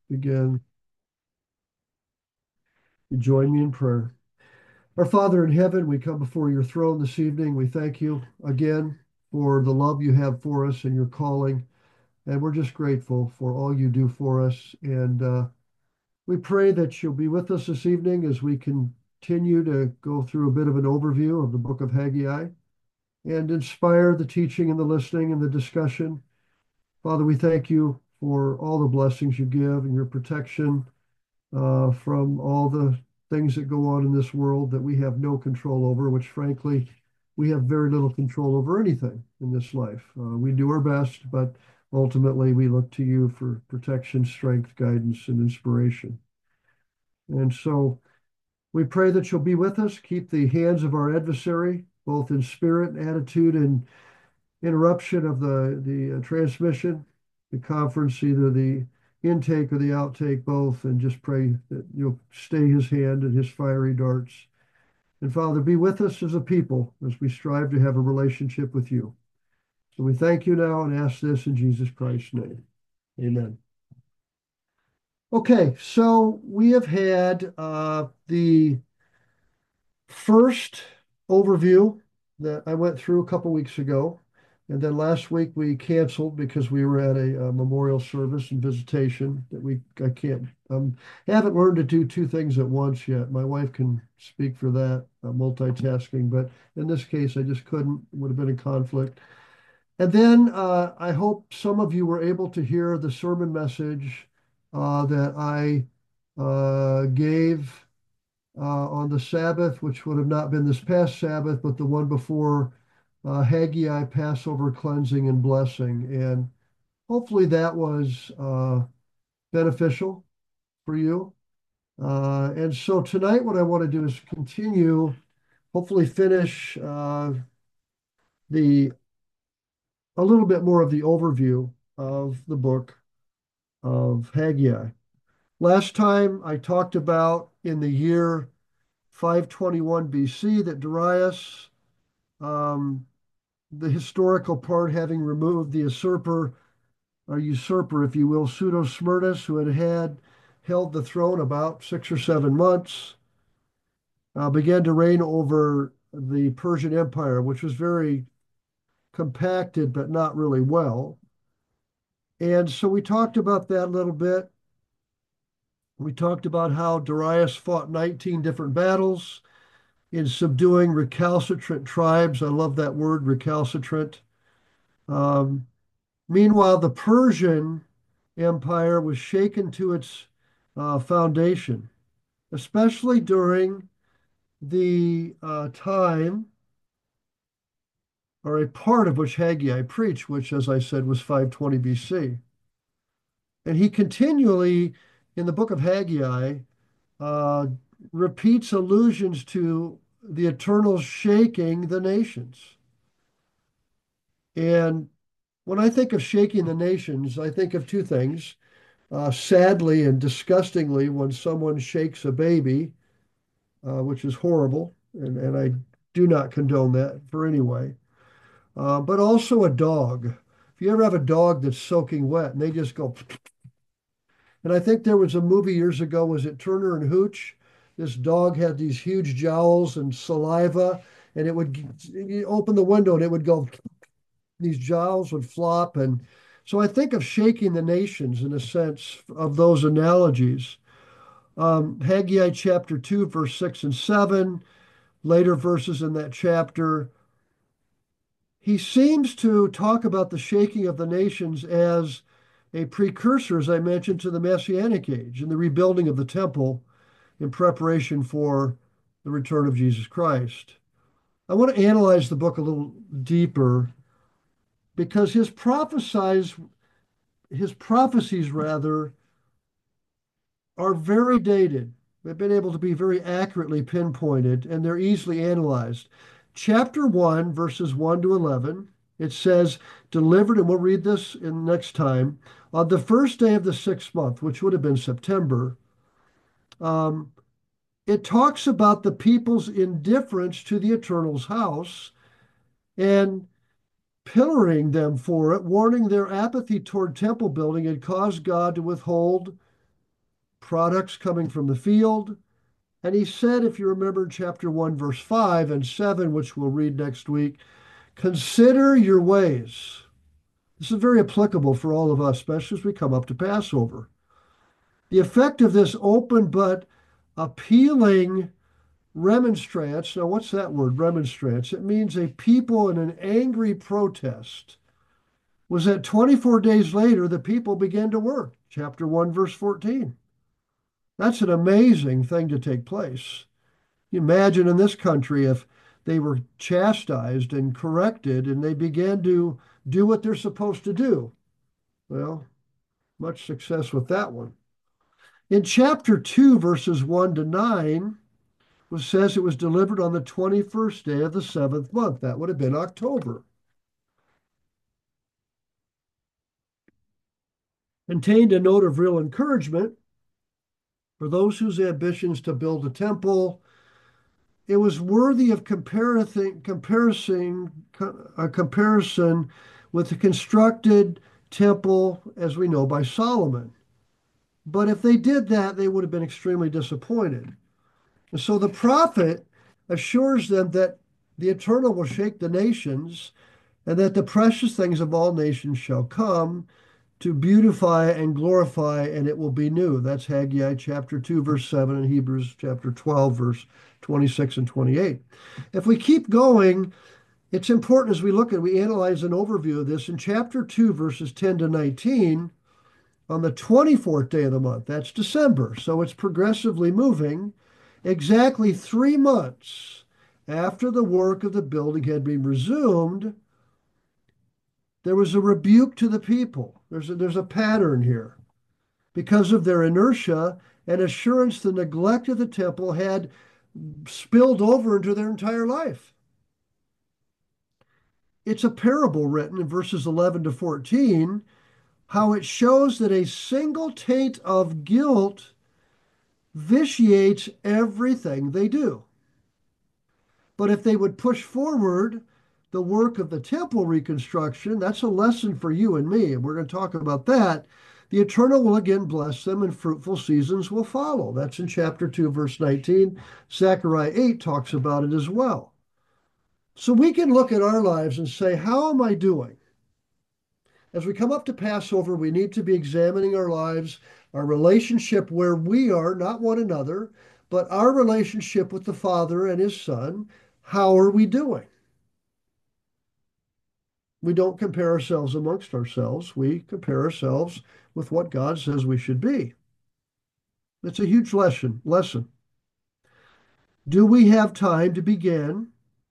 Begin. You join me in prayer. Our Father in heaven, we come before your throne this evening. We thank you again for the love you have for us and your calling. And we're just grateful for all you do for us. And we pray that you'll be with us this evening as we continue to go through a bit of an overview of the book of Haggai and inspire the teaching and the listening and the discussion. Father, we thank you for all the blessings you give and your protection from all the things that go on in this world that we have no control over, which frankly, we have very little control over anything in this life. We do our best, but ultimately we look to you for protection, strength, guidance, and inspiration. And so we pray that you'll be with us, keep the hands of our adversary, both in spirit, attitude, and interruption of the transmission, the conference, either the intake or the outtake, both, and just pray that you'll stay his hand and his fiery darts. And Father, be with us as a people as we strive to have a relationship with you. So we thank you now and ask this in Jesus Christ's name. Amen. Okay, so we have had the first overview that I went through a couple weeks ago. And then last week we canceled because we were at a memorial service and visitation that I can't haven't learned to do two things at once yet. My wife can speak for that, multitasking, but in this case I just couldn't. It would have been a conflict. And then I hope some of you were able to hear the sermon message that I gave on the Sabbath, which would have not been this past Sabbath, but the one before Haggai, Passover cleansing and blessing. And hopefully that was beneficial for you. And so tonight, what I want to do is continue, hopefully finish the a little bit more of the overview of the book of Haggai. Last time I talked about in the year 521 BC that Darius, um, the historical part having removed the usurper, if you will, Pseudo-Smyrnus, who had held the throne about 6 or 7 months, began to reign over the Persian Empire, which was very compacted, but not really well. And so we talked about that a little bit. We talked about how Darius fought 19 different battles in subduing recalcitrant tribes. I love that word, recalcitrant. Um, Meanwhile, the Persian Empire was shaken to its foundation, especially during the time, or a part of which Haggai preached, which, as I said, was 520 BC. And he continually, in the book of Haggai, uh, repeats allusions to the eternal shaking the nations. And when I think of shaking the nations, I think of two things. Sadly and disgustingly, when someone shakes a baby, which is horrible, and I do not condone that for any way, but also a dog. If you ever have a dog that's soaking wet and they just go, and I think there was a movie years ago, was it Turner and Hooch? This dog had these huge jowls and saliva, and it would you open the window and it would go, these jowls would flop. And so I think of shaking the nations in a sense of those analogies. Haggai chapter 2, verse 6 and 7, later verses in that chapter, he seems to talk about the shaking of the nations as a precursor, as I mentioned, to the Messianic age and the rebuilding of the temple in preparation for the return of Jesus Christ. I want to analyze the book a little deeper because his prophecies rather are very dated. They've been able to be very accurately pinpointed and they're easily analyzed. Chapter 1, verses 1 to 11, it says, delivered, and we'll read this in next time, on the first day of the 6th month, which would have been September. Um, it talks about the people's indifference to the Eternal's house and pillaring them for it, warning their apathy toward temple building had caused God to withhold products coming from the field. And he said, if you remember in chapter 1, verse 5 and 7, which we'll read next week, consider your ways. This is very applicable for all of us, especially as we come up to Passover. The effect of this open but appealing remonstrance. Now, what's that word, remonstrance? It means a people in an angry protest. Was that 24 days later, the people began to work. Chapter 1, verse 14. That's an amazing thing to take place. You imagine in this country if they were chastised and corrected and they began to do what they're supposed to do. Well, much success with that one. In chapter 2, verses 1 to 9, it says it was delivered on the 21st day of the seventh month. That would have been October. Contained a note of real encouragement for those whose ambitions to build a temple. It was worthy of a comparison with the constructed temple, as we know, by Solomon. But if they did that, they would have been extremely disappointed. And so the prophet assures them that the Eternal will shake the nations and that the precious things of all nations shall come to beautify and glorify, and it will be new. That's Haggai chapter 2, verse 7, and Hebrews chapter 12, verse 26 and 28. If we keep going, it's important as we analyze an overview of this in chapter 2, verses 10 to 19, on the 24th day of the month. That's December. So it's progressively moving. Exactly 3 months after the work of the building had been resumed, there was a rebuke to the people. There's a pattern here. Because of their inertia and assurance, the neglect of the temple had spilled over into their entire life. It's a parable written in verses 11 to 14, how it shows that a single taint of guilt vitiates everything they do. But if they would push forward the work of the temple reconstruction, that's a lesson for you and me, and we're going to talk about that. The Eternal will again bless them, and fruitful seasons will follow. That's in chapter 2, verse 19. Zechariah 8 talks about it as well. So we can look at our lives and say, how am I doing? As we come up to Passover, we need to be examining our lives, our relationship where we are, not one another, but our relationship with the Father and His Son. How are we doing? We don't compare ourselves amongst ourselves. We compare ourselves with what God says we should be. It's a huge lesson. Do we have time to begin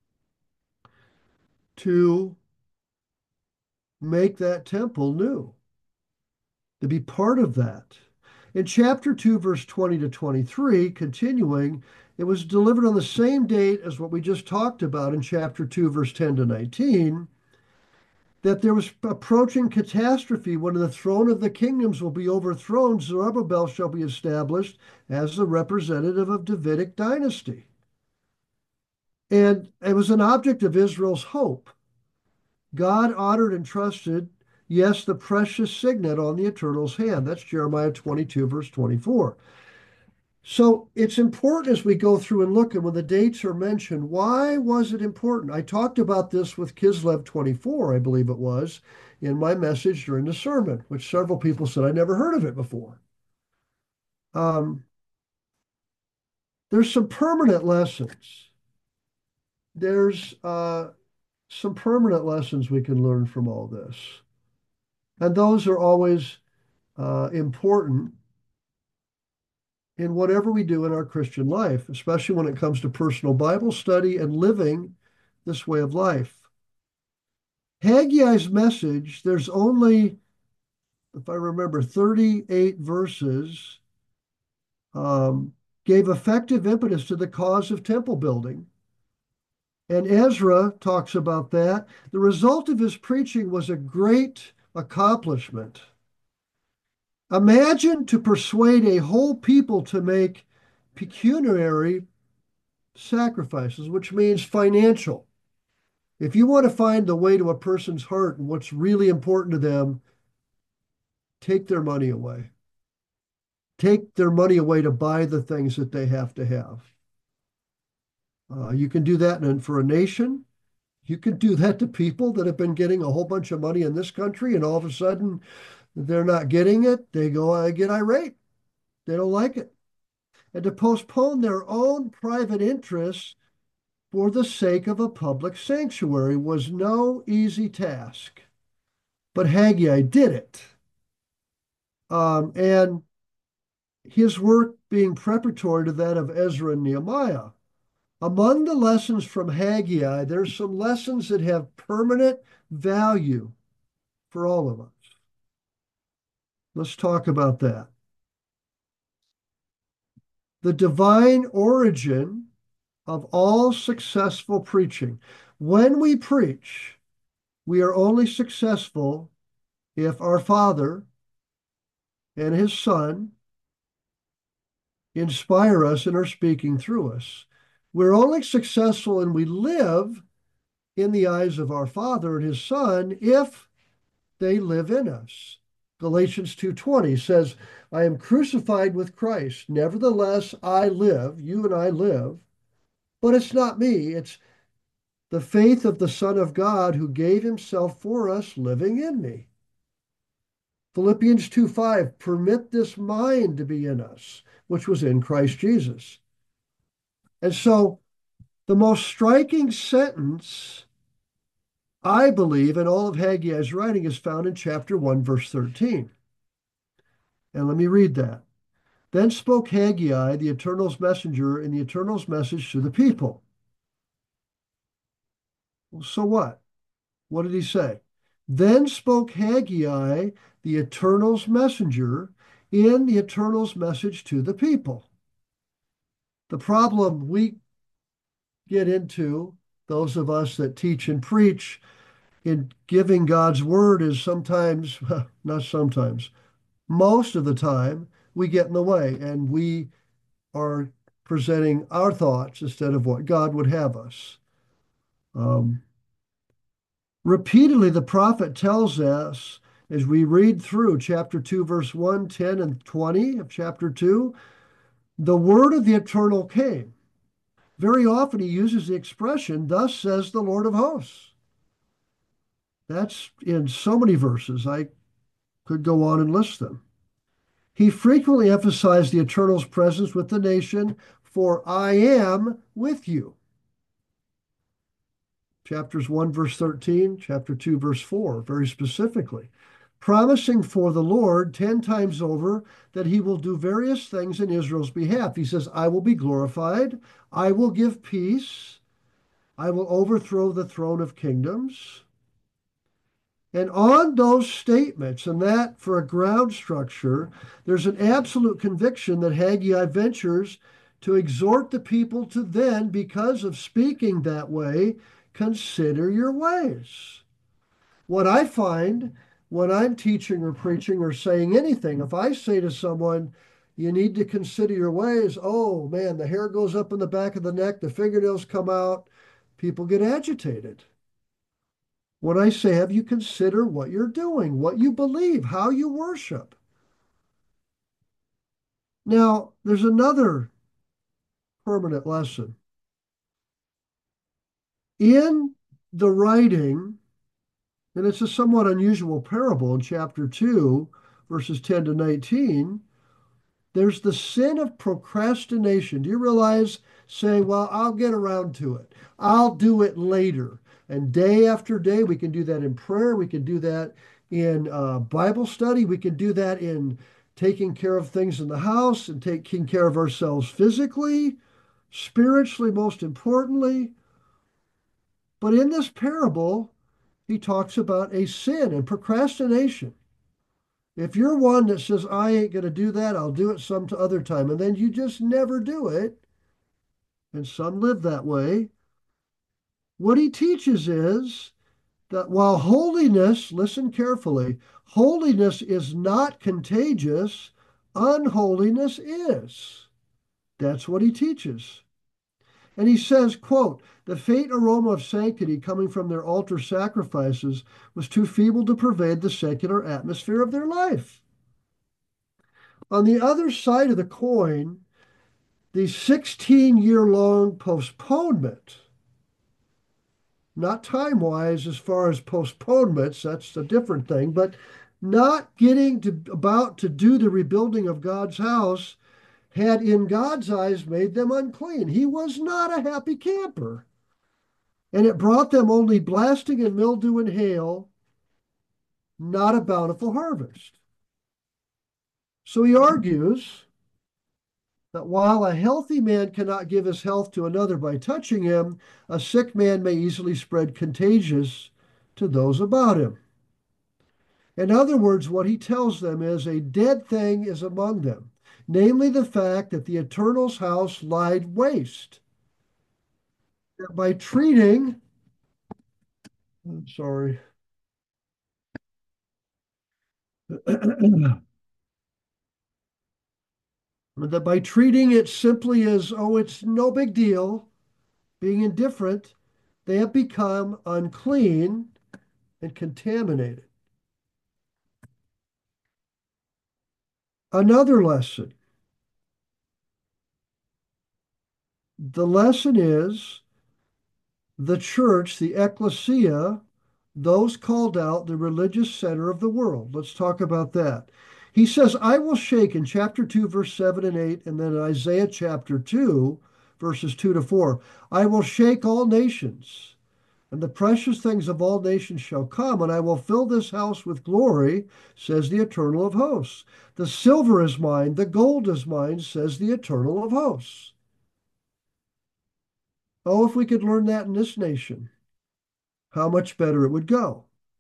to make that temple new, to be part of that? In chapter 2, verse 20 to 23, continuing, it was delivered on the same date as what we just talked about in chapter 2, verse 10 to 19, that there was approaching catastrophe when the throne of the kingdoms will be overthrown. Zerubbabel shall be established as the representative of Davidic dynasty. And it was an object of Israel's hope. God honored and trusted, yes, the precious signet on the Eternal's hand. That's Jeremiah 22, verse 24. So it's important as we go through and look, and when the dates are mentioned, why was it important? I talked about this with Kislev 24, I believe it was, in my message during the sermon, which several people said I never heard of it before. There's some permanent lessons. There's some permanent lessons we can learn from all this. And those are always important in whatever we do in our Christian life, especially when it comes to personal Bible study and living this way of life. Haggai's message, there's only, if I remember, 38 verses, gave effective impetus to the cause of temple building. And Ezra talks about that. The result of his preaching was a great accomplishment. Imagine to persuade a whole people to make pecuniary sacrifices, which means financial. If you want to find the way to a person's heart and what's really important to them, take their money away. take their money away to buy the things that they have to have. You can do that for a nation. You can do that to people that have been getting a whole bunch of money in this country, and all of a sudden they're not getting it. They go, I get irate. They don't like it. And to postpone their own private interests for the sake of a public sanctuary was no easy task. But Haggai did it. And his work being preparatory to that of Ezra and Nehemiah. Among the lessons from Haggai, there's some lessons that have permanent value for all of us. Let's talk about that. The divine origin of all successful preaching. When we preach, we are only successful if our Father and His Son inspire us and are speaking through us. We're only successful and we live in the eyes of our Father and His Son if they live in us. Galatians 2:20 says, I am crucified with Christ. Nevertheless, I live, you and I live, but it's not me. It's the faith of the Son of God who gave himself for us living in me. Philippians 2:5, permit this mind to be in us, which was in Christ Jesus. And so the most striking sentence, I believe, in all of Haggai's writing is found in chapter 1, verse 13. And let me read that. Then spoke Haggai, the Eternal's messenger, in the Eternal's message to the people. Well, so what? What did he say? Then spoke Haggai, the Eternal's messenger, in the Eternal's message to the people. The problem we get into, those of us that teach and preach in giving God's word, is sometimes, not sometimes, most of the time, we get in the way and we are presenting our thoughts instead of what God would have us. Repeatedly, the prophet tells us as we read through chapter 2, verse 1, 10, and 20 of chapter 2, the word of the eternal came. Very often he uses the expression, thus says the Lord of hosts. That's in so many verses. I could go on and list them. He frequently emphasized the eternal's presence with the nation, for I am with you. Chapters 1, verse 13, chapter 2, verse 4, very specifically, promising for the Lord 10 times over that he will do various things in Israel's behalf. He says, I will be glorified, I will give peace, I will overthrow the throne of kingdoms. And on those statements, and that for a ground structure, there's an absolute conviction that Haggai ventures to exhort the people to then, because of speaking that way, consider your ways. What I find when I'm teaching or preaching or saying anything, if I say to someone, you need to consider your ways, oh man, the hair goes up in the back of the neck, the fingernails come out, people get agitated. When I say, have you considered what you're doing, what you believe, how you worship? Now, there's another permanent lesson. In the writing, and it's a somewhat unusual parable in chapter 2, verses 10 to 19, there's the sin of procrastination. Do you realize saying, well, I'll get around to it, I'll do it later? And day after day, we can do that in prayer. We can do that in Bible study. We can do that in taking care of things in the house and taking care of ourselves physically, spiritually, most importantly. But in this parable, he talks about a sin and procrastination. If you're one that says, I ain't going to do that, I'll do it some other time, and then you just never do it, and some live that way, what he teaches is that while holiness, listen carefully, holiness is not contagious, unholiness is. That's what he teaches. And he says, quote, the faint aroma of sanctity coming from their altar sacrifices was too feeble to pervade the secular atmosphere of their life. On the other side of the coin, the 16-year-long postponement, not time-wise as far as postponements, that's a different thing, but not getting to about to do the rebuilding of God's house had in God's eyes made them unclean. He was not a happy camper. And it brought them only blasting and mildew and hail, not a bountiful harvest. So he argues that while a healthy man cannot give his health to another by touching him, a sick man may easily spread contagious to those about him. In other words, what he tells them is a dead thing is among them, namely the fact that the Eternal's house lied waste. By treating, I'm sorry, that by treating it simply as, oh, it's no big deal, being indifferent, they have become unclean and contaminated. Another lesson. The lesson is the church, the ecclesia, those called out, the religious center of the world. Let's talk about that. He says, I will shake in chapter 2, verse 7 and 8, and then in Isaiah chapter 2, verses 2 to 4. I will shake all nations, and the precious things of all nations shall come, and I will fill this house with glory, says the Eternal of hosts. The silver is mine, the gold is mine, says the Eternal of hosts. Oh, if we could learn that in this nation, how much better it would go.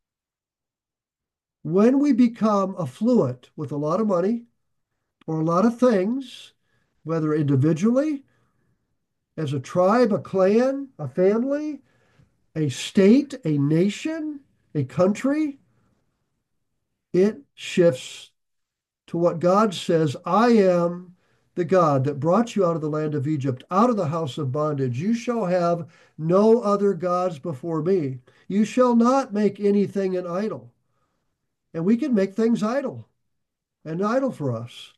When we become affluent with a lot of money or a lot of things, whether individually, as a tribe, a clan, a family, a state, a nation, a country, it shifts to what God says. I am the God that brought you out of the land of Egypt, out of the house of bondage. You shall have no other gods before me. You shall not make anything an idol. And we can make things idol, an idol for us.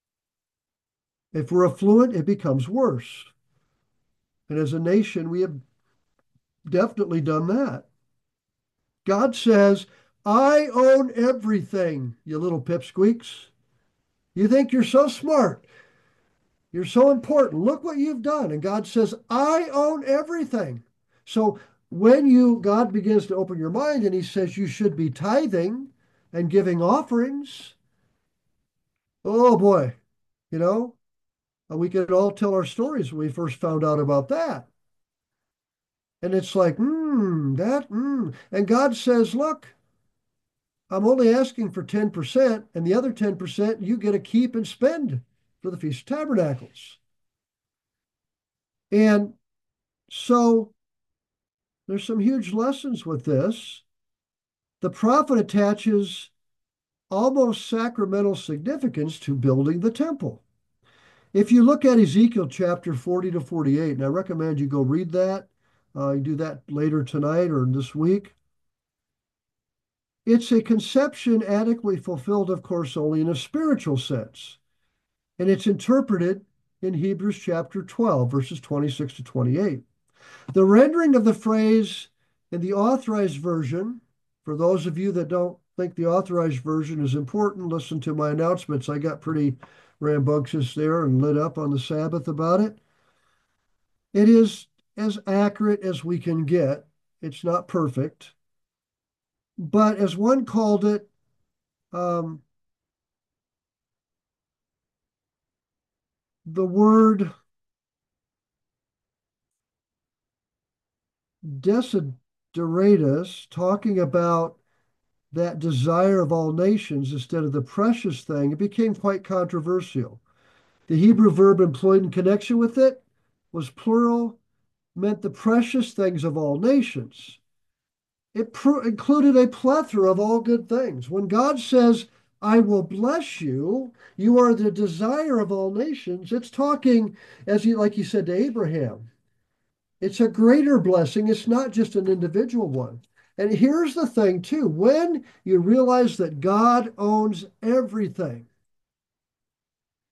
If we're affluent, it becomes worse. And as a nation, we have definitely done that. God says, I own everything, you little pipsqueaks. You think you're so smart. You're so important. Look what you've done. And God says, I own everything. So when God begins to open your mind and he says you should be tithing and giving offerings, oh boy, you know, we could all tell our stories when we first found out about that. And it's like, And God says, look, I'm only asking for 10%, and the other 10% you get to keep and spend for the Feast of Tabernacles. And so there's some huge lessons with this. The prophet attaches almost sacramental significance to building the temple. If you look at Ezekiel chapter 40 to 48, and I recommend you go read that, you do that later tonight or this week. It's a conception adequately fulfilled, of course, only in a spiritual sense. And it's interpreted in Hebrews chapter 12, verses 26 to 28. The rendering of the phrase in the authorized version, for those of you that don't think the authorized version is important, listen to my announcements. I got pretty rambunctious there and lit up on the Sabbath about it. It is as accurate as we can get. It's not perfect. But as one called it, the word desideratus, talking about that desire of all nations instead of the precious thing, it became quite controversial. The Hebrew verb employed in connection with it was plural, meant the precious things of all nations. It included a plethora of all good things. When God says, I will bless you, you are the desire of all nations, it's talking, like he said to Abraham, it's a greater blessing. It's not just an individual one. And here's the thing, too. When you realize that God owns everything,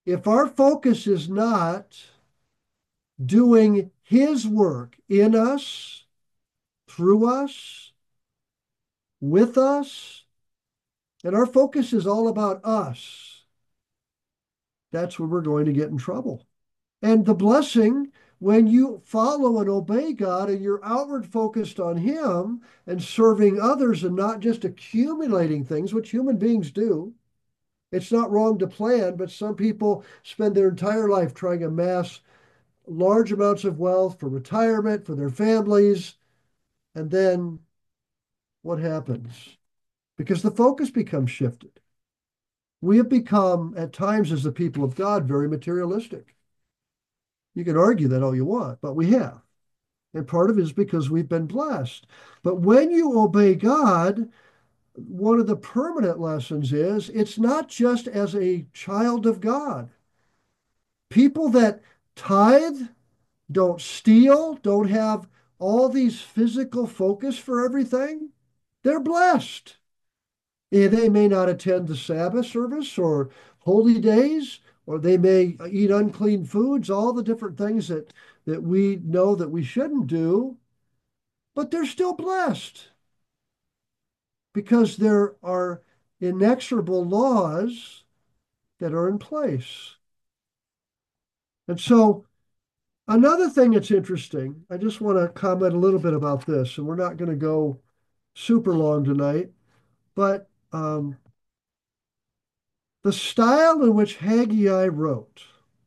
If our focus is not doing His work in us, through us, with us, and our focus is all about us, that's where we're going to get in trouble. And the blessing, when you follow and obey God and you're outward focused on Him and serving others and not just accumulating things, which human beings do. It's not wrong to plan, but some people spend their entire life trying to amass large amounts of wealth for retirement, for their families. And then what happens? Because the focus becomes shifted. We have become, at times, as the people of God, very materialistic. You can argue that all you want, but we have. And part of it is because we've been blessed. But when you obey God, one of the permanent lessons is it's not just as a child of God. People that tithe, don't steal, don't have all these physical focus for everything, they're blessed. They may not attend the Sabbath service or holy days, or they may eat unclean foods, all the different things that we know that we shouldn't do, but they're still blessed because there are inexorable laws that are in place. And so, another thing that's interesting, I just want to comment a little bit about this, and we're not going to go super long tonight, but the style in which Haggai wrote,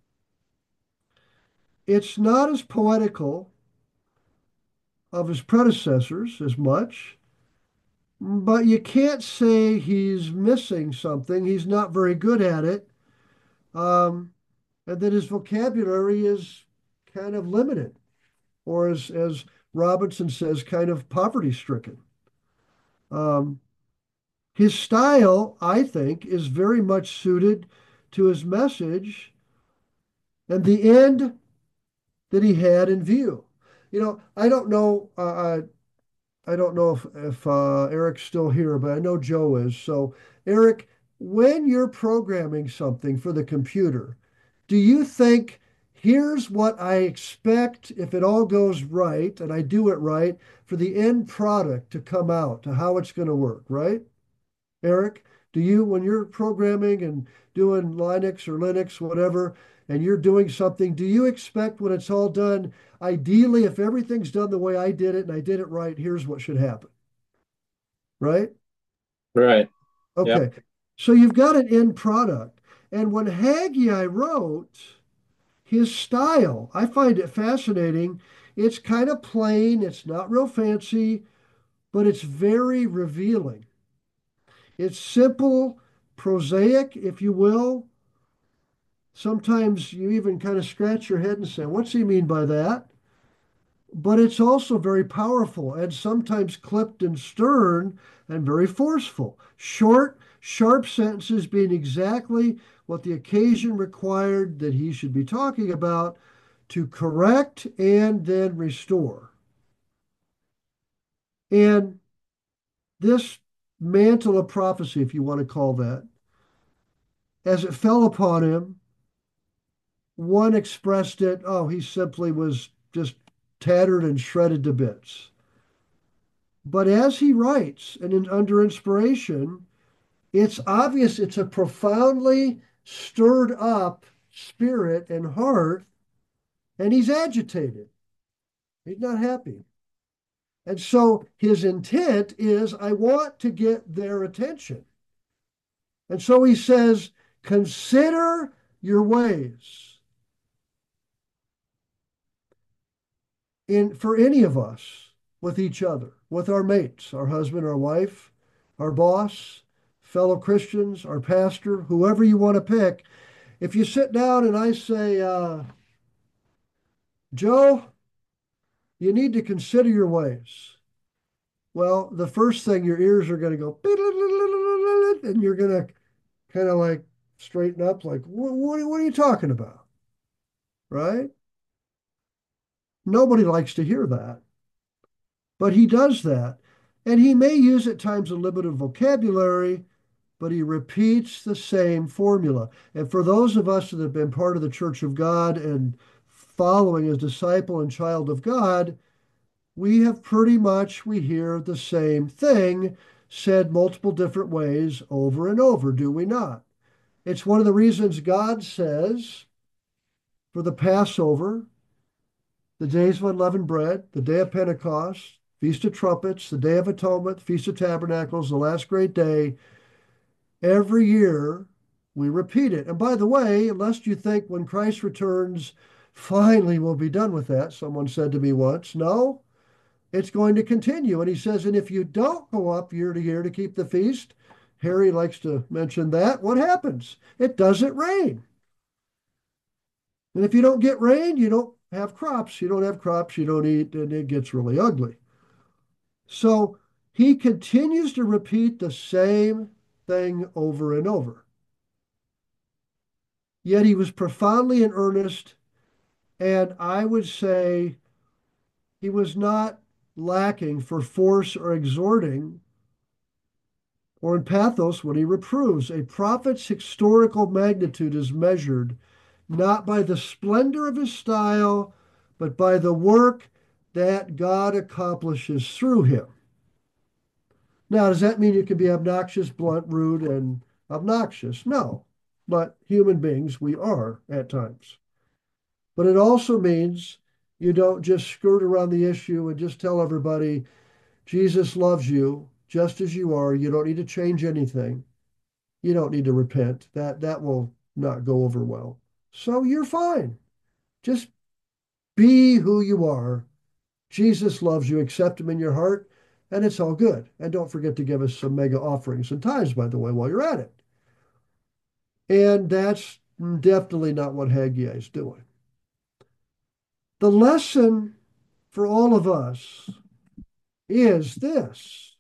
it's not as poetical of his predecessors as much, but you can't say he's missing something. He's not very good at it. And that his vocabulary is kind of limited, or as Robinson says, kind of poverty stricken. Um, his style, I think, is very much suited to his message and the end that he had in view. I don't know. I don't know if Eric's still here, but I know Joe is. So, Eric, when you're programming something for the computer, do you think, here's what I expect if it all goes right and I do it right for the end product to come out, to how it's going to work, right? Eric, do you, when you're programming and doing Linux or Linux, whatever, and you're doing something, do you expect when it's all done, ideally, if everything's done the way I did it and I did it right, here's what should happen, right? Right. Yep. Okay. So you've got an end product. And when Haggai wrote, his style, I find it fascinating. It's kind of plain, it's not real fancy, but it's very revealing. It's simple, prosaic, if you will. Sometimes you even kind of scratch your head and say, what's he mean by that? But it's also very powerful and sometimes clipped and stern and very forceful. Short, sharp sentences being exactly what the occasion required that he should be talking about to correct and then restore. And this mantle of prophecy, if you want to call that, as it fell upon him, one expressed it, oh, he simply was just tattered and shredded to bits. But as he writes, and under inspiration, it's obvious it's a profoundly stirred up spirit and heart, and he's agitated. He's not happy. And so his intent is, I want to get their attention. And so he says, consider your ways. For any of us, with each other, with our mates, our husband, our wife, our boss, fellow Christians, our pastor, whoever you want to pick. If you sit down and I say, Joe, you need to consider your ways. Well, the first thing your ears are going to go, and you're going to kind of like straighten up, like, what are you talking about? Right? Nobody likes to hear that. But he does that. And he may use at times a limited vocabulary, but he repeats the same formula. And for those of us that have been part of the Church of God and following as disciple and child of God, we have pretty much, we hear the same thing said multiple different ways over and over, do we not? It's one of the reasons God says for the Passover, the days of unleavened bread, the day of Pentecost, Feast of Trumpets, the Day of Atonement, Feast of Tabernacles, the last great day, every year we repeat it. And by the way, lest you think when Christ returns, finally we'll be done with that, someone said to me once, no, it's going to continue. And he says, and if you don't go up year to year to keep the feast, Harry likes to mention that, what happens? It doesn't rain. And if you don't get rain, you don't have crops. You don't have crops, you don't eat, and it gets really ugly. So he continues to repeat the same thing over and over. Yet he was profoundly in earnest, and I would say he was not lacking for force or exhorting or in pathos when he reproves. A prophet's historical magnitude is measured not by the splendor of his style, but by the work that God accomplishes through him. Now, does that mean you can be obnoxious, blunt, rude, and obnoxious? No. But human beings, we are at times. But it also means you don't just skirt around the issue and just tell everybody Jesus loves you just as you are. You don't need to change anything. You don't need to repent. That will not go over well. So you're fine. Just be who you are. Jesus loves you. Accept him in your heart, and it's all good. And don't forget to give us some mega offerings and tithes, by the way, while you're at it. And that's definitely not what Haggai is doing. The lesson for all of us is this.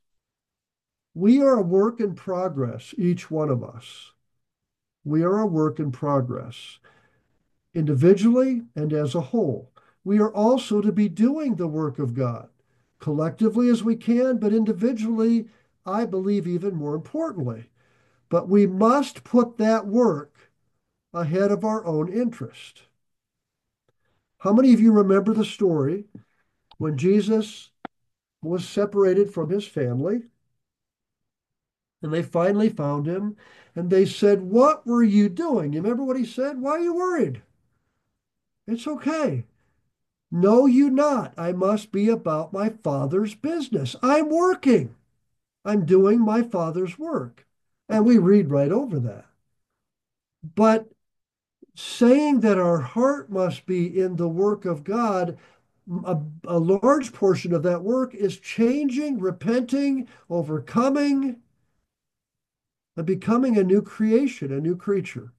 We are a work in progress, each one of us. We are a work in progress, individually and as a whole. We are also to be doing the work of God, collectively as we can, but individually, I believe even more importantly. But we must put that work ahead of our own interest. How many of you remember the story when Jesus was separated from his family and they finally found him and they said, "What were you doing?" You remember what he said? "Why are you worried? It's okay. Know you not, I must be about my Father's business. I'm working. I'm doing my Father's work." And we read right over that. But saying that our heart must be in the work of God, a large portion of that work is changing, repenting, overcoming, and becoming a new creation, a new creature.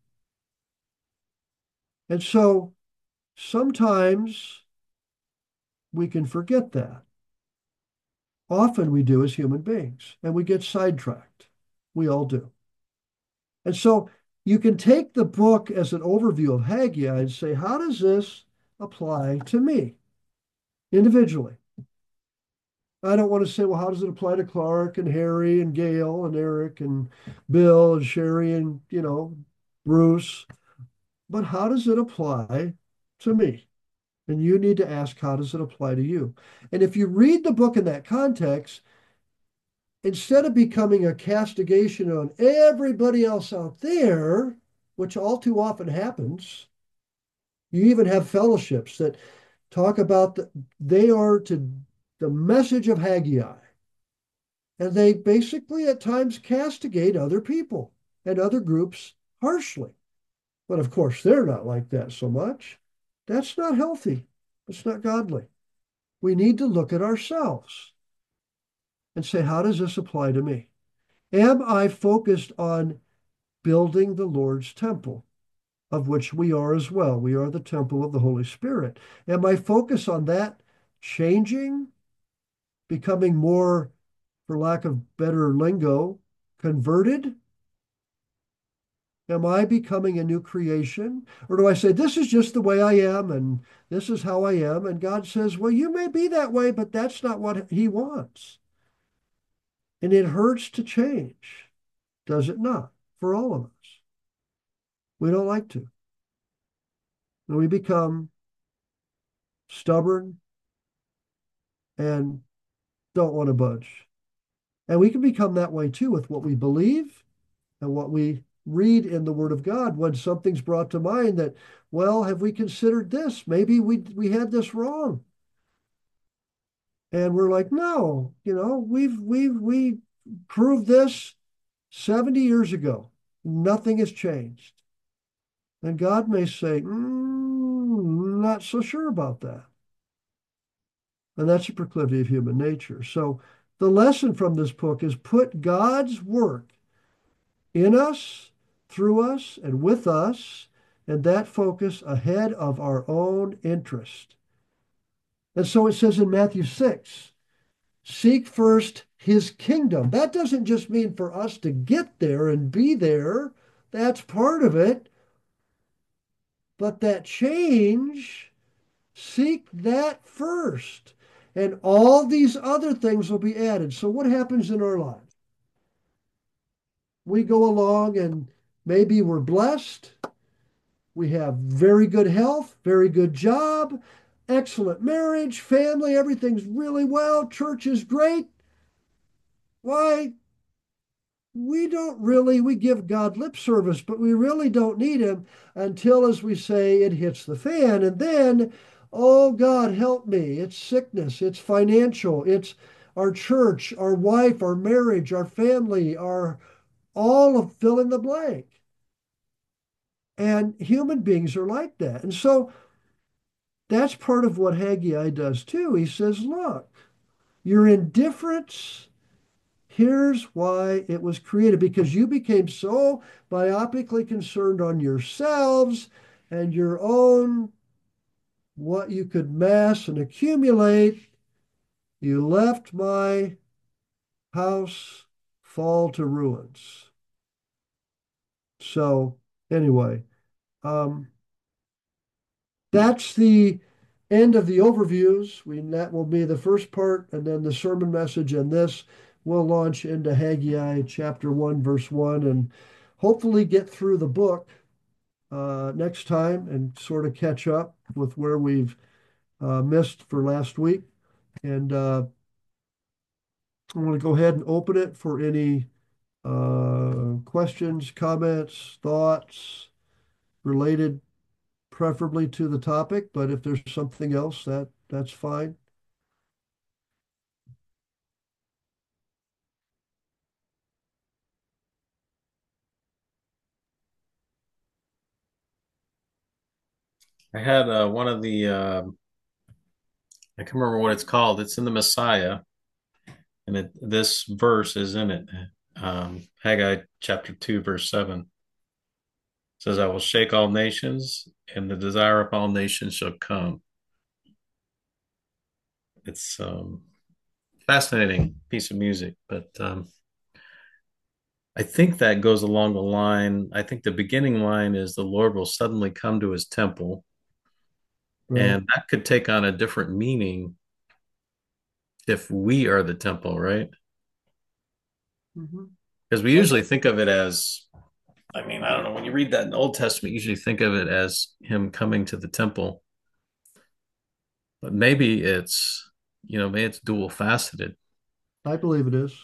And so sometimes we can forget that. Often we do as human beings, and we get sidetracked. We all do. And so you can take the book as an overview of Haggai and say, how does this apply to me individually? I don't want to say, well, how does it apply to Clark and Harry and Gail and Eric and Bill and Sherry and, Bruce? But how does it apply to me? And you need to ask, how does it apply to you? And if you read the book in that context, instead of becoming a castigation on everybody else out there, which all too often happens, you even have fellowships that talk about they are to the message of Haggai. And they basically at times castigate other people and other groups harshly. But of course, they're not like that so much. That's not healthy. It's not godly. We need to look at ourselves and say, how does this apply to me? Am I focused on building the Lord's temple, of which we are as well? We are the temple of the Holy Spirit. Am I focused on that changing, becoming more, for lack of better lingo, converted? Am I becoming a new creation? Or do I say, this is just the way I am and this is how I am? And God says, well, you may be that way, but that's not what He wants. And it hurts to change, does it not? For all of us. We don't like to. And we become stubborn and don't want to budge. And we can become that way too with what we believe and what we read in the Word of God when something's brought to mind that, well, have we considered this? Maybe we had this wrong. And we're like, no, we proved this 70 years ago. Nothing has changed. And God may say, not so sure about that. And that's a proclivity of human nature. So the lesson from this book is put God's work in us, through us, and with us, and that focus ahead of our own interest. And so it says in Matthew 6, seek first his kingdom. That doesn't just mean for us to get there and be there. That's part of it. But that change, seek that first. And all these other things will be added. So what happens in our lives? We go along and maybe we're blessed. We have very good health, very good job, excellent marriage, family, everything's really well, church is great. Why? We give God lip service, but we really don't need him until, as we say, it hits the fan. And then, oh God, help me. It's sickness, it's financial, it's our church, our wife, our marriage, our family, our all of fill in the blank. And human beings are like that. And so that's part of what Haggai does too. He says, look, your indifference, here's why it was created, because you became so myopically concerned on yourselves and your own, what you could mass and accumulate. You left my house fall to ruins. So, anyway, um, that's the end of the overviews. That will be the first part, and then the sermon message, and this will launch into Haggai chapter 1, verse 1, and hopefully get through the book next time and sort of catch up with where we've missed for last week. And I'm going to go ahead and open it for any questions, comments, thoughts related preferably to the topic, but if there's something else, that's fine. I had one of the I can't remember what it's called. It's in the Messiah, and this verse is in it. Haggai chapter 2, verse 7 says, "I will shake all nations, and the desire of all nations shall come." It's fascinating piece of music, but I think that goes along the line. I think the beginning line is the Lord will suddenly come to his temple, Right. and that could take on a different meaning if we are the temple, right? Mhm. Because we usually think of it as, I mean, I don't know, when you read that in the Old Testament, you usually think of it as him coming to the temple, but maybe maybe it's dual faceted. I believe it is.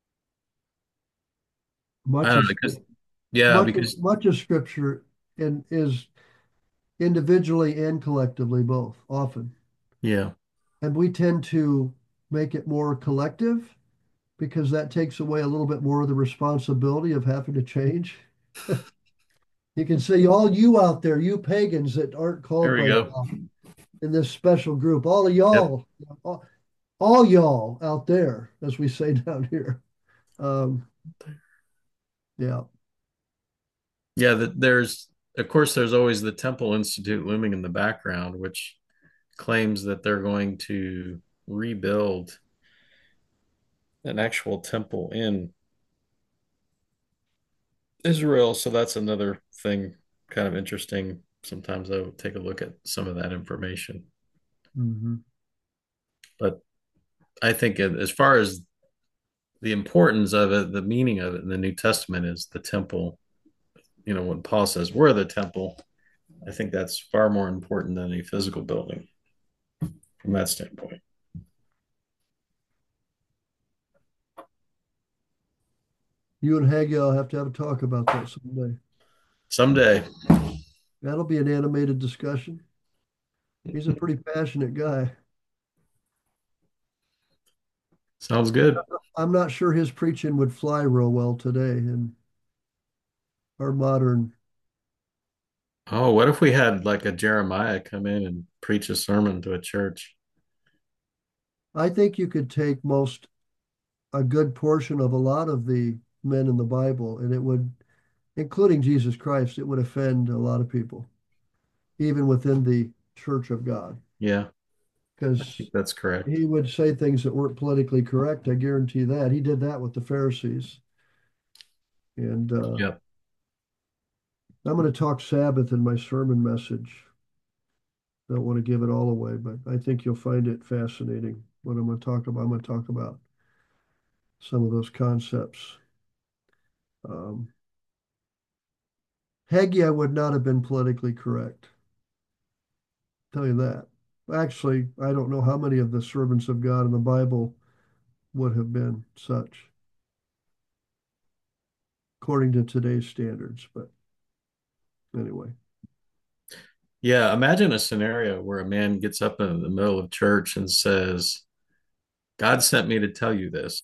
I Much don't of know, because, yeah, much because, much of Scripture and is individually and collectively both often, yeah, and we tend to make it more collective because that takes away a little bit more of the responsibility of having to change. You can say, all you out there, you pagans that aren't there called we by go. God in this special group, all of Yep. y'all, all y'all out there, as we say down here. Um, yeah. Yeah, of course, there's always the Temple Institute looming in the background, which claims that they're going to rebuild an actual temple in Israel. So that's another thing kind of interesting. Sometimes I would take a look at some of that information. Hmm. But I think as far as the importance of it, the meaning of it in the New Testament is the temple. When Paul says we're the temple, I think that's far more important than a physical building from that standpoint. You and Haggai will have a talk about that someday. Someday. That'll be an animated discussion. He's a pretty passionate guy. Sounds good. I'm not sure his preaching would fly real well today in our modern. Oh, what if we had like a Jeremiah come in and preach a sermon to a church? I think you could take a good portion of a lot of the men in the Bible, and it would, including Jesus Christ, it would offend a lot of people, even within the Church of God, Yeah, I think because that's correct. he would say things that weren't politically correct. I guarantee that. He did that with the Pharisees. And Yep. I'm going to talk Sabbath in my sermon message. Don't want to give it all away, but I think you'll find it fascinating what I'm going to talk about. I'm going to talk about some of those concepts. Um, Haggai would not have been politically correct. Tell you that. Actually, I don't know how many of the servants of God in the Bible would have been such, according to today's standards. But anyway, Yeah, imagine a scenario where a man gets up in the middle of church and says, God sent me to tell you this.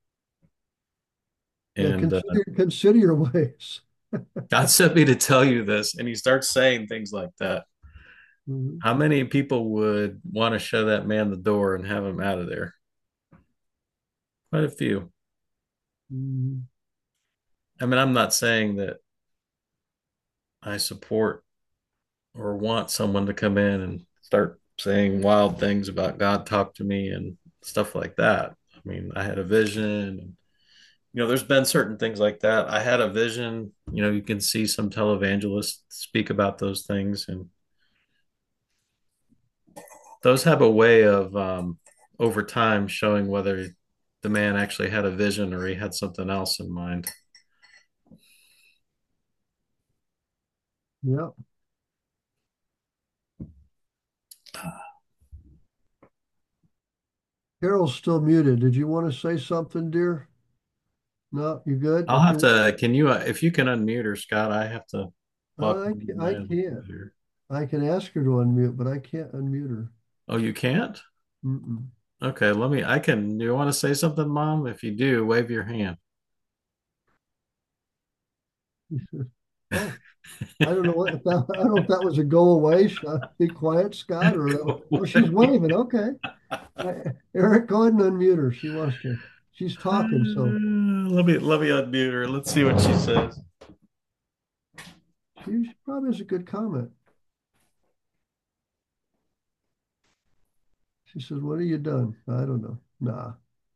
yeah, And consider your ways. God sent me to tell you this. And he starts saying things like that. Mhm. How many people would want to show that man the door and have him out of there? Quite a few. Mhm. I mean, I'm not saying that I support or want someone to come in and start saying wild things about God talk to me and stuff like that. I mean, I had a vision and there's been certain things like that. I had a vision, you can see some televangelists speak about those things and those have a way of over time showing whether the man actually had a vision or he had something else in mind. Yeah. Carol's still muted. Did you want to say something, dear? No, you good? I'll have Okay. to, can you, if you can unmute her, Scott, I have to log into I my other can't. computer. I can ask her to unmute, but I can't unmute her. Oh, you can't? Mm-mm. Okay, do you want to say something, Mom? If you do, wave your hand. Oh, I don't know I don't know if that was a go away, be quiet, Scott, or Go oh, she's away. waving. Okay. Eric, go ahead and unmute her. She wants to. She's talking, so Let me unmute her. Let's see what she says. she probably has a good comment. She says, "What have you done?" I don't know. Nah.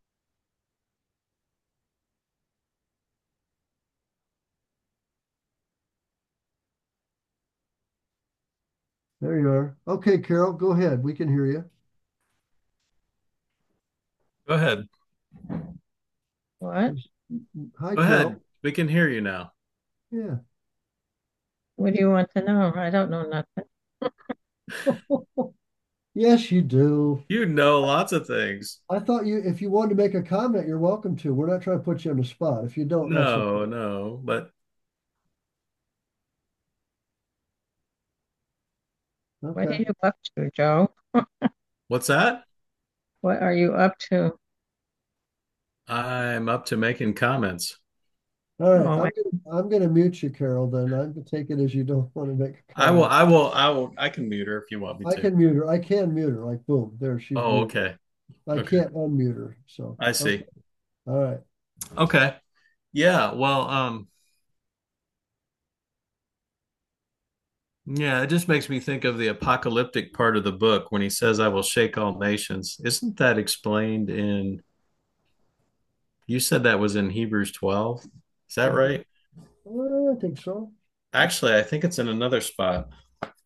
There you are. Okay, Carol, go ahead. We can hear you. Go ahead. What? Hi, Go ahead. Carol. We can hear you now. Yeah. What do you want to know? I don't know nothing. Yes, you do. You know lots of things. I thought if you wanted to make a comment, you're welcome to. We're not trying to put you on the spot. If you don't, that's okay. No, no. But What are Okay. you up to, Joe? what's that? What are you up to? I'm up to making comments. All right. Oh, I'm gonna mute you, Carol, then. I'm gonna take it as you don't want to make a I will, comment. I will, I will, I can mute her if you want me I to. can mute her. I can mute her. Like boom, there she's Oh, muted. okay. I Okay. can't unmute her. So I okay. see. All right. Okay. Yeah. Well, yeah, it just makes me think of the apocalyptic part of the book when he says, I will shake all nations. Isn't that explained in, you said that was in Hebrews 12? Is that right? I think so. Actually, I think it's in another spot.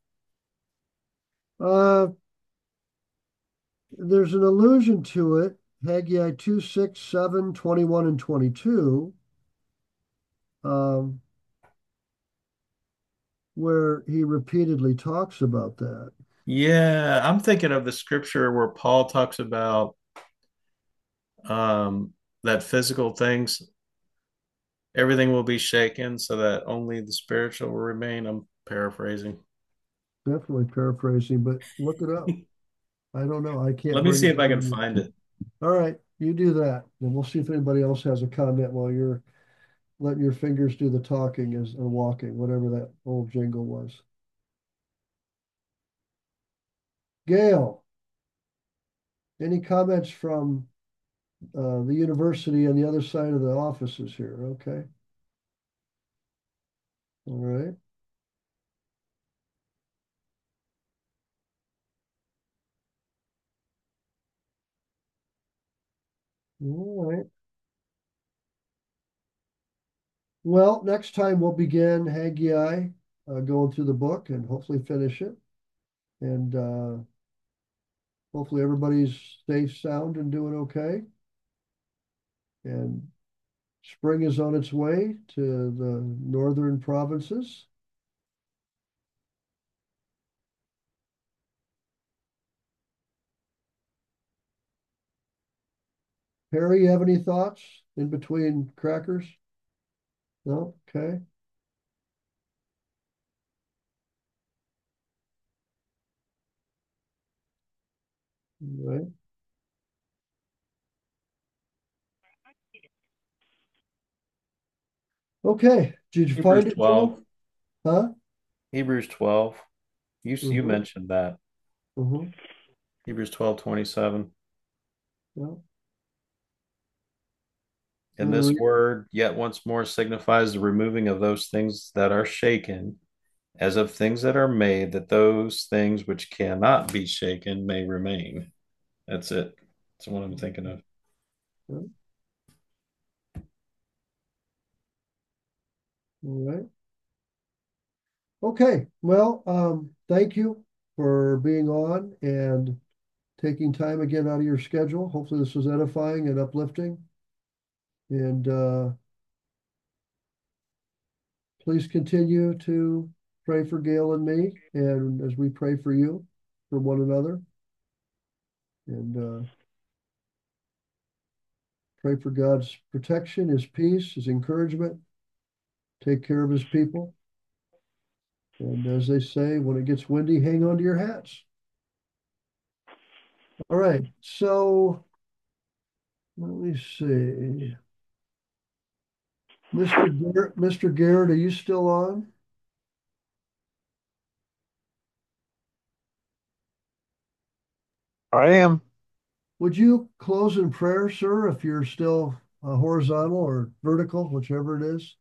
Uh, there's an allusion to it. Haggai 2, 6, 7, 21, and 22, um, where he repeatedly talks about that. Yeah, I'm thinking of the scripture where Paul talks about that physical things, everything will be shaken so that only the spiritual will remain. I'm paraphrasing. Definitely paraphrasing, but look it up. I don't know. I can't Let me bring see it if I can down. find it. All right, you do that, and we'll see if anybody else has a comment while you're letting your fingers do the talking as and walking, whatever that old jingle was. Gail, any comments from the university on the other side of the offices here? Okay. All right. All right. Well, next time we'll begin Haggai, going through the book and hopefully finish it. And hopefully everybody's safe, sound, and doing okay. And spring is on its way to the northern provinces. Harry, you have any thoughts in between crackers? No? Okay. All right. Okay. Did you Hebrews find it, 12. Joe? Huh? Hebrews 12. You Mm-hmm. mentioned that. Mm-hmm. Hebrews 12:27. Yeah. You And want to this read? word yet once more signifies the removing of those things that are shaken, as of things that are made, that those things which cannot be shaken may remain. That's it. That's what I'm thinking of. Yeah. All right. Okay. Well, thank you for being on and taking time again out of your schedule. Hopefully this was edifying and uplifting. And please continue to pray for Gail and me, and as we pray for you, for one another, and pray for God's protection, His peace, His encouragement, take care of His people. And as they say, when it gets windy, hang on to your hats. All right, so let me see. Mr. Garrett, are you still on? I am. Would you close in prayer, sir, if you're still horizontal or vertical, whichever it is?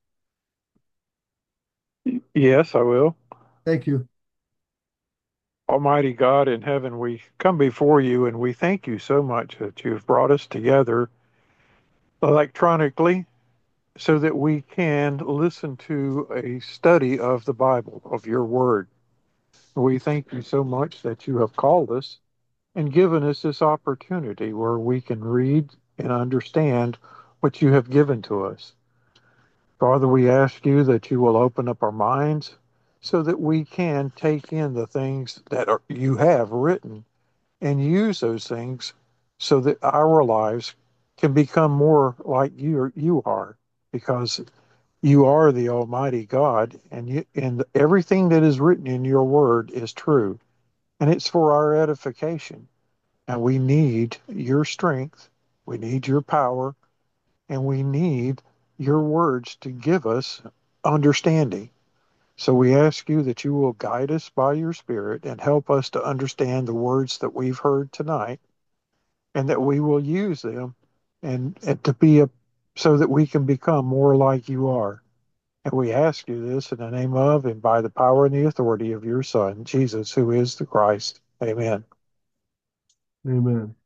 Yes, I will. Thank you. Almighty God in heaven, we come before you and we thank you so much that you've brought us together electronically so that we can listen to a study of the Bible, of your word. We thank you so much that you have called us and given us this opportunity where we can read and understand what you have given to us. Father, we ask you that you will open up our minds so that we can take in the things that you have written and use those things so that our lives can become more like you are, because you are the Almighty God, and everything that is written in your word is true, and it's for our edification. And we need your strength, we need your power, and we need your words to give us understanding. So we ask you that you will guide us by your Spirit and help us to understand the words that we've heard tonight, and that we will use them and to be so that we can become more like you are. And we ask you this in the name of and by the power and the authority of your Son, Jesus, who is the Christ. Amen. Amen.